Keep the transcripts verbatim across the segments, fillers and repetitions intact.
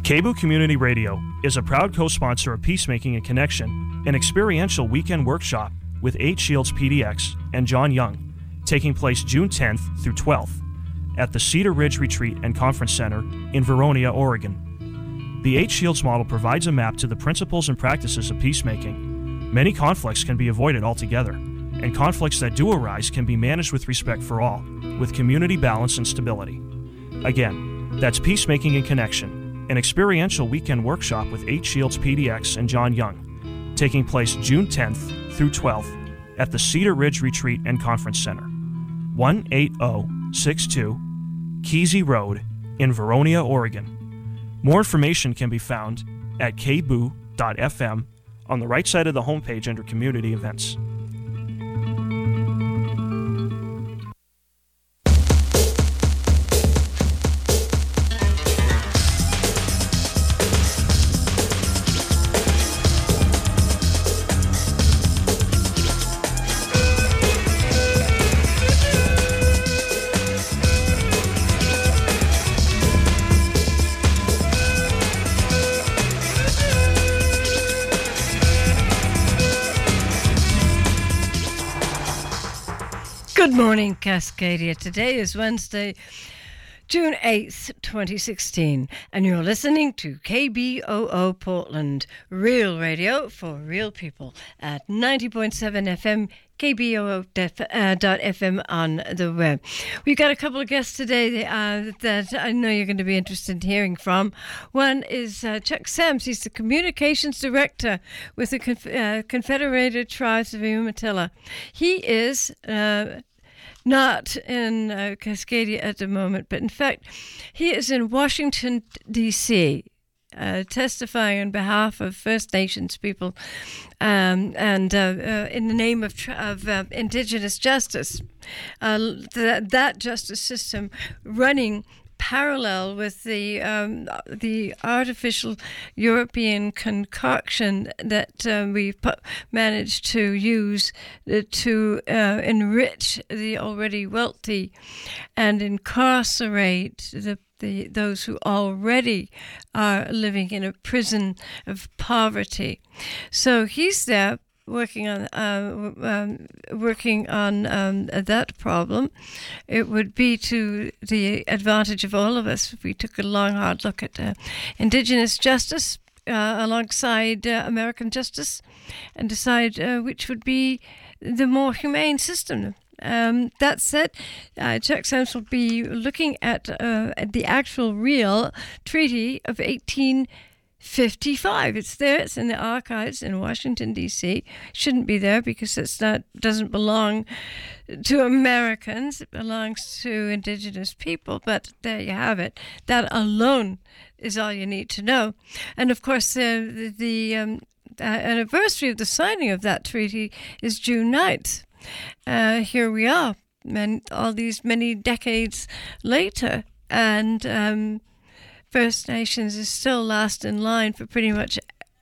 KBOO Community Radio is a proud co-sponsor of Peacemaking and Connection, an experiential weekend workshop with Eight Shields P D X and John Young, taking place June tenth through twelfth at the Cedar Ridge Retreat and Conference Center in Veronia, Oregon. The Eight Shields model provides a map to the principles and practices of peacemaking. Many conflicts can be avoided altogether, and conflicts that do arise can be managed with respect for all, with community balance and stability. Again, that's Peacemaking and Connection, an experiential weekend workshop with Eight Shields P D X and John Young, taking place June tenth through twelfth at the Cedar Ridge Retreat and Conference Center, one eight zero six two Kesey Road in Veronia, Oregon. More information can be found at k b o o dot f m on the right side of the homepage under Community Events. Good morning, Cascadia. Today is Wednesday, June eighth, twenty sixteen, and you're listening to K B O O Portland, real radio for real people at ninety point seven F M, K B O O dot F M on the web. We've got a couple of guests today uh, that I know you're going to be interested in hearing from. One is uh, Chuck Sams. He's the Communications Director with the Conf- uh, Confederated Tribes of Umatilla. He is Uh, not in uh, Cascadia at the moment, but in fact, he is in Washington, D C, uh, testifying on behalf of First Nations people um, and uh, uh, in the name of, tr- of uh, Indigenous justice. Uh, th- that justice system running parallel with the um, the artificial European concoction that um, we've pu- managed to use uh, to uh, enrich the already wealthy and incarcerate the The, those who already are living in a prison of poverty. So he's there working on uh, um, working on um, that problem. It would be to the advantage of all of us if we took a long, hard look at uh, Indigenous justice uh, alongside uh, American justice and decide uh, which would be the more humane system. Um, that said, uh, Chuck Sams will be looking at, uh, at the actual real treaty of eighteen fifty-five. It's there. It's in the archives in Washington, D C. Shouldn't be there because it's not doesn't belong to Americans. It belongs to Indigenous people. But there you have it. That alone is all you need to know. And of course, uh, the, the um, uh, anniversary of the signing of that treaty is June ninth. Uh, here we are, and all these many decades later, and um, First Nations is still last in line for pretty much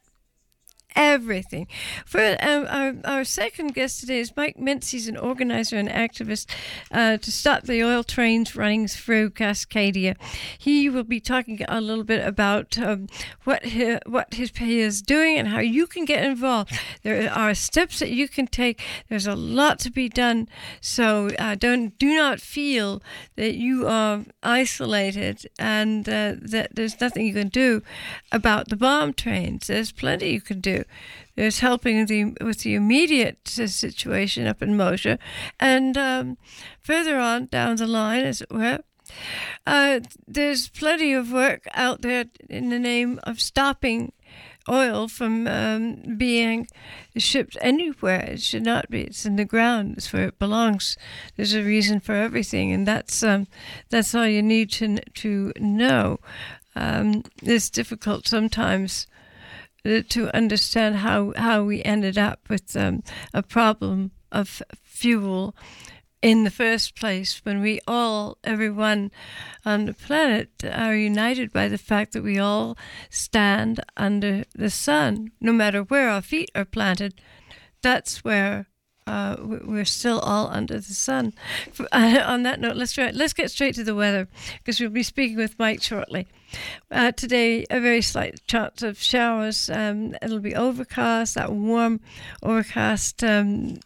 everything. For um, our, our second guest today is Mike Mintz. He's an organizer and activist uh, to stop the oil trains running through Cascadia. He will be talking a little bit about um, what he, what his he is doing and how you can get involved. There are steps that you can take. There's a lot to be done. So uh, don't do not feel that you are isolated and uh, that there's nothing you can do about the bomb trains. There's plenty you can do. There's helping the, with the immediate situation up in Mosher, and um, further on down the line, as it were, uh, there's plenty of work out there in the name of stopping oil from um, being shipped anywhere. It should not be. It's in the ground. It's where it belongs. There's a reason for everything, and that's um, that's all you need to to know. Um, it's difficult sometimes to understand how, how we ended up with um, a problem of fuel in the first place when we all, everyone on the planet, are united by the fact that we all stand under the sun. No matter where our feet are planted, that's where uh, we're still all under the sun. Uh, on that note, let's try, let's get straight to the weather, because we'll be speaking with Mike shortly. Uh, today, a very slight chance of showers. Um, it'll be overcast, that warm, overcast, um,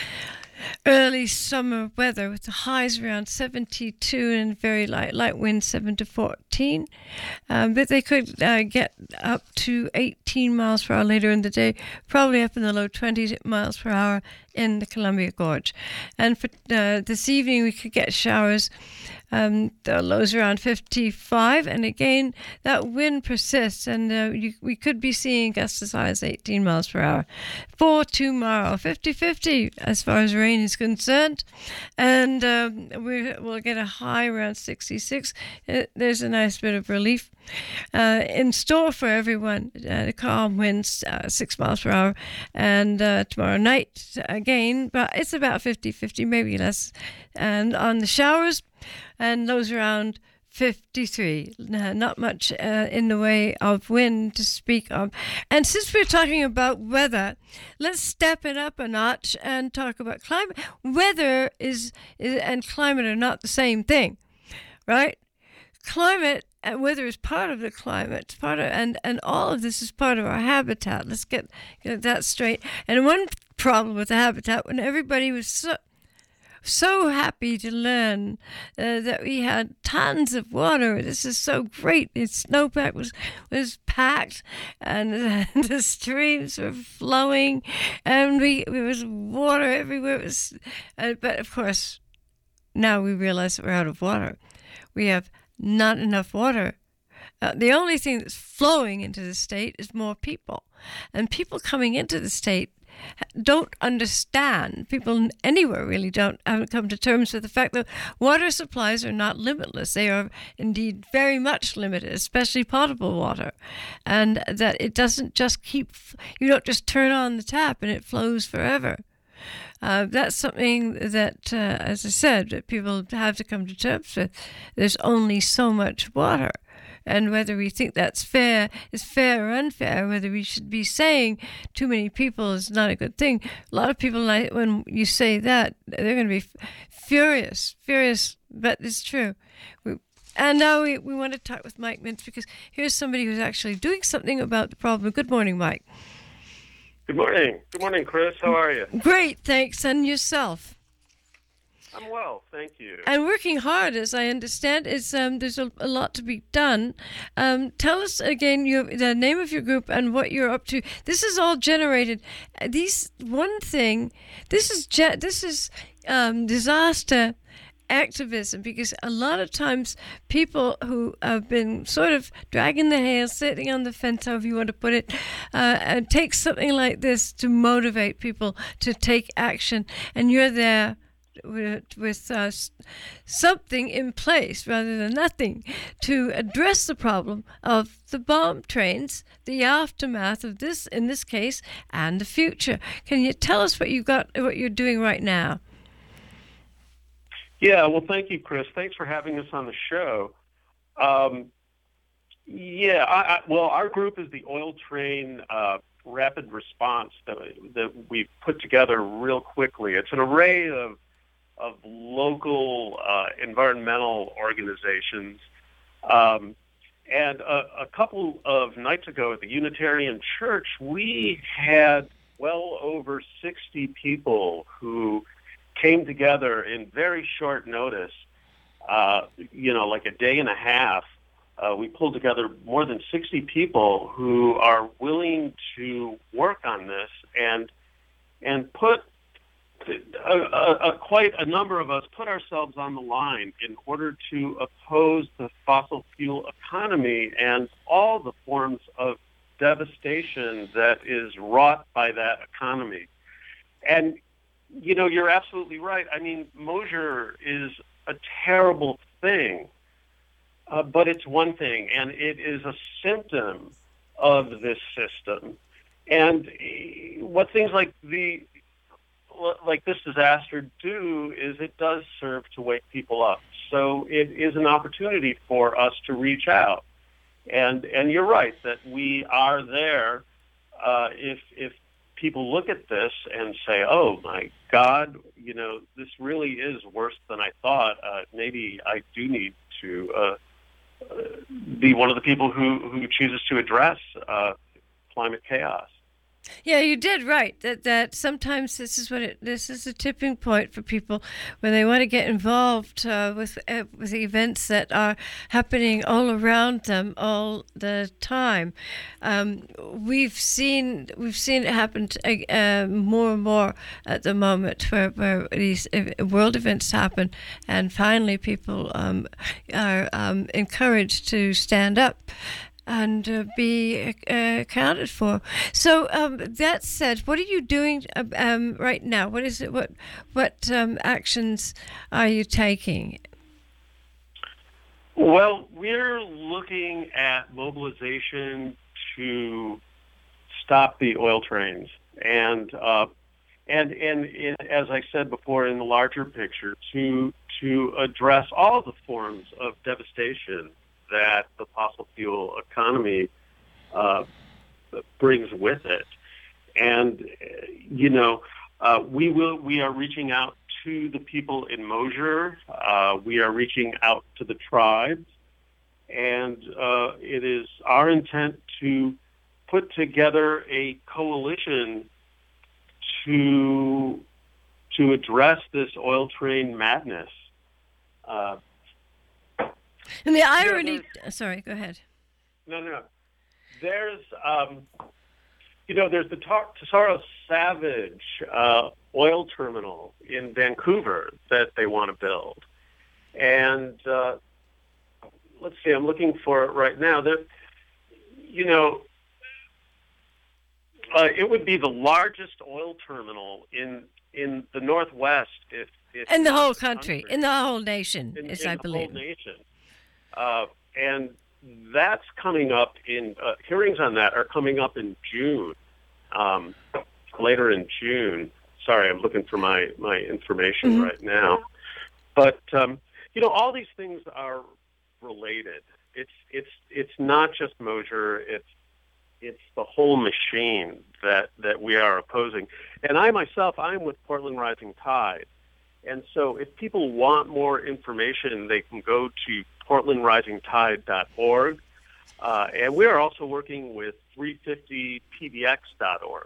early summer weather with the highs around seventy-two and very light light winds seven to fourteen. Um, but they could uh, get up to eighteen miles per hour later in the day, probably up in the low twenty miles per hour in the Columbia Gorge. And for uh, this evening, we could get showers. Um, the lows around fifty-five, and again, that wind persists, and uh, you, we could be seeing gusts as high as eighteen miles per hour. For tomorrow, fifty-fifty as far as rain is concerned, and um, we will get a high around sixty-six. Uh, there's a nice bit of relief uh, in store for everyone. Uh, the calm winds, uh, six miles per hour, and uh, tomorrow night again, but it's about fifty-fifty, maybe less. And on the showers, and those around fifty-three. Uh, not much uh, in the way of wind to speak of. And since we're talking about weather, let's step it up a notch and talk about climate. Weather is, is and climate are not the same thing, right? Climate and weather is part of the climate, it's part of, and, and all of this is part of our habitat. Let's get, get that straight. And one problem with the habitat, when everybody was so So happy to learn uh, that we had tons of water. This is so great. The snowpack was was packed, and uh, the streams were flowing, and we there was water everywhere. It was, uh, but of course, now we realize that we're out of water. We have not enough water. Uh, the only thing that's flowing into the state is more people, and people coming into the state don't understand. People anywhere really don't haven't come to terms with the fact that water supplies are not limitless. They are indeed very much limited, especially potable water, and that it doesn't just keep. You don't just turn on the tap and it flows forever. Uh, that's something that, uh, as I said, that people have to come to terms with. There's only so much water. And whether we think that's fair is fair or unfair, whether we should be saying too many people is not a good thing. A lot of people, like when you say that, they're going to be furious, furious, but it's true. We, and now we, we want to talk with Mike Mintz, because here's somebody who's actually doing something about the problem. Good morning, Mike. Good morning. Good morning, Chris. How are you? Great, thanks. And yourself? I'm well, thank you. And working hard, as I understand. It's um, there's a, a lot to be done. Um, tell us again your, the name of your group and what you're up to. This is all generated. These one thing. This is ge- this is um, disaster activism, because a lot of times people who have been sort of dragging the heels, sitting on the fence, however you want to put it, uh, and take something like this to motivate people to take action, and you're there with, with uh, something in place rather than nothing to address the problem of the bomb trains, the aftermath of this in this case, and the future. Can you tell us what you got, what you're doing right now? Yeah, well, thank you, Chris. Thanks for having us on the show. Um, yeah, I, I, well, our group is the Oil Train uh, Rapid Response that, that we've put together real quickly. It's an array of of local uh, environmental organizations. Um, and a, a couple of nights ago at the Unitarian Church, we had well over sixty people who came together in very short notice, uh, you know, like a day and a half. Uh, we pulled together more than sixty people who are willing to work on this and and put a, a, a, quite a number of us put ourselves on the line in order to oppose the fossil fuel economy and all the forms of devastation that is wrought by that economy. And you know, you're absolutely right. I mean, Moser is a terrible thing, uh, but it's one thing, and it is a symptom of this system. And what things like the like this disaster do is it does serve to wake people up. So it is an opportunity for us to reach out. And and you're right that we are there uh, if if people look at this and say, "Oh my God, you know, this really is worse than I thought. Uh, maybe I do need to uh, uh, be one of the people who, who chooses to address uh, climate chaos." Yeah, you did right. That that sometimes this is what it, this is a tipping point for people when they want to get involved uh, with uh, with events that are happening all around them all the time. Um, we've seen we've seen it happen to, uh, more and more at the moment, where, where these world events happen, and finally people um, are um, encouraged to stand up and uh, be uh, accounted for. So um, that said, what are you doing um, right now? What is it? What what um, actions are you taking? Well, we're looking at mobilization to stop the oil trains, and uh, and and in, as I said before, in the larger picture, to to address all the forms of devastation that the fossil fuel economy uh, brings with it. And, you know, uh, we will. We are reaching out to the people in Mosier. Uh, we are reaching out to the tribes. And uh, it is our intent to put together a coalition to, to address this oil train madness. Uh, And the irony... Yeah, sorry, go ahead. No, no, no. There's, um, you know, there's the Tesoro Savage uh, oil terminal in Vancouver that they want to build. And uh, let's see, I'm looking for it right now. There, you know, uh, it would be the largest oil terminal in in the Northwest. If, if in the whole country, country, in the whole nation, in, as in I the believe. whole nation. Uh, and that's coming up in, uh, hearings on that are coming up in June, um, later in June. Sorry, I'm looking for my, my information mm-hmm. right now. But, um, you know, all these things are related. It's, it's, it's not just Mosier, it's, it's the whole machine that, that we are opposing. And I myself, I'm with Portland Rising Tide. And so if people want more information, they can go to portland rising tide dot org. Uh, and we are also working with three fifty P D X dot org.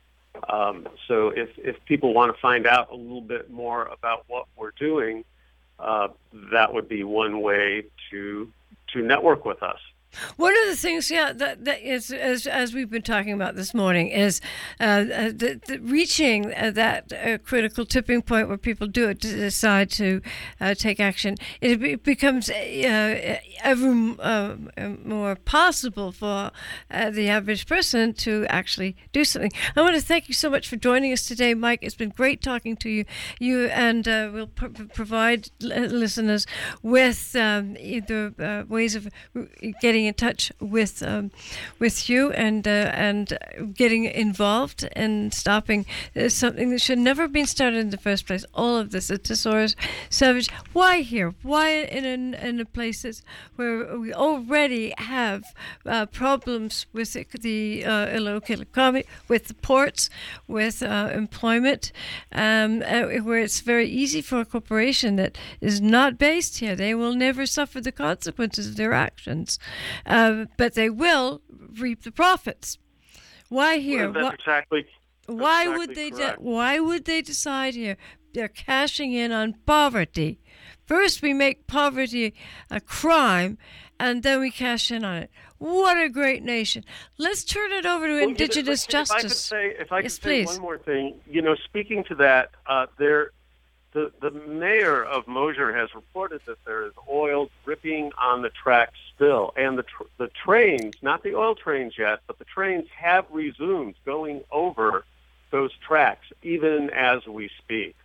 Um, so if, if people want to find out a little bit more about what we're doing, uh, that would be one way to to network with us. One of the things, yeah, that, that is, as, as we've been talking about this morning, is uh, the, the reaching uh, that uh, critical tipping point where people do it, to decide to uh, take action. It be, becomes uh, ever uh, more possible for uh, the average person to actually do something. I want to thank you so much for joining us today, Mike. It's been great talking to you. You and uh, we'll pr- provide listeners with um, either uh, ways of getting in touch with um, with you and uh, and getting involved in stopping uh, something that should never have been started in the first place. All of this, the Tesoro Savage. Why here? Why in in, in the places where we already have uh, problems with the, the uh, local economy, with the ports, with uh, employment, um, uh, where it's very easy for a corporation that is not based here. They will never suffer the consequences of their actions. Uh, but they will reap the profits. Why here? Well, that's why, exactly. That's why exactly would they? De- why would they decide here? They're cashing in on poverty. First, we make poverty a crime, and then we cash in on it. What a great nation! Let's turn it over to well, Indigenous you know, if justice. I could say, if I yes, could say please. one more thing, you know, speaking to that, uh, there. The, the mayor of Mosier has reported that there is oil dripping on the tracks still. And the tr- the trains, not the oil trains yet, but the trains have resumed going over those tracks, even as we speak.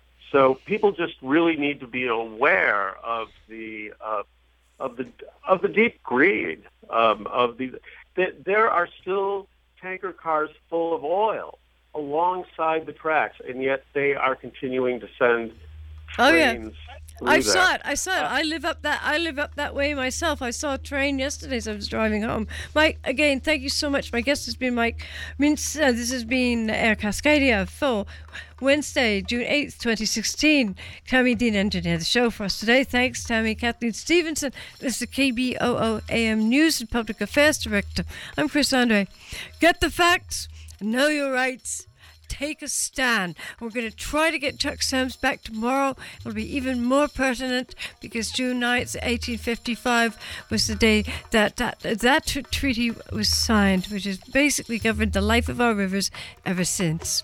So people just really need to be aware of the uh, of the of the deep greed um, of the. That there are still tanker cars full of oil alongside the tracks, and yet they are continuing to send oh, trains yeah. I saw it. I saw it. I live up that. I live up that way myself. I saw a train yesterday as I was driving home. Mike, again, thank you so much. My guest has been Mike Mintz. Uh, this has been Air Cascadia for Wednesday, June eighth, twenty sixteen. Tammy Dean engineered the show for us today. Thanks, Tammy. Kathleen Stevenson. This is the K B O O A M News and Public Affairs Director. I'm Chris Andre. Get the facts. Know your rights. Take a stand. We're going to try to get Chuck Sams back tomorrow. It'll be even more pertinent because June ninth, eighteen fifty-five was the day that that, that t- treaty was signed, which has basically governed the life of our rivers ever since.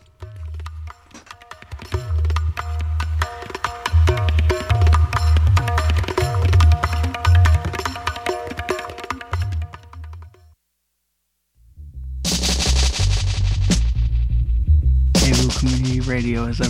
Community Radio is a